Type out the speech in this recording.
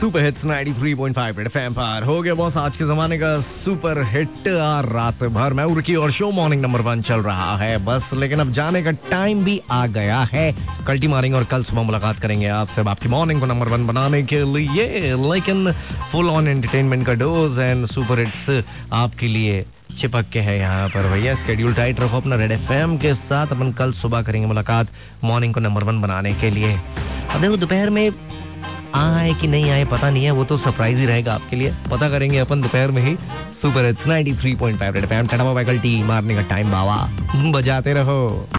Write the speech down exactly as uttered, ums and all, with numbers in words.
Super hits ninety three point five red FM पर हो गया बॉस आज के जमाने का सुपर हिट आ रात भर मैं उर्की और शो मॉर्निंग नंबर वन चल रहा है बस। लेकिन अब जाने का टाइम भी आ गया है। कल्टी मारेंगे और कल सुबह मुलाकात करेंगे आपसे आपकी मॉर्निंग को नंबर वन बनाने के लिए। लेकिन फुल ऑन एंटरटेनमेंट का डोज एंड सुपर हिट्स आपके लिए चिपक के है यहाँ पर भैया। स्केड्यूल टाइट रखो अपना रेड एफएम के साथ। अपन कल सुबह करेंगे मुलाकात मॉर्निंग को नंबर वन बनाने के लिए। अब देखो दोपहर में आए कि नहीं आए पता नहीं है, वो तो सरप्राइज ही रहेगा आपके लिए। पता करेंगे अपन दोपहर में ही। Super hits ninety three point five red FM tata bye कल्टी मारने का टाइम बावा बजाते रहो।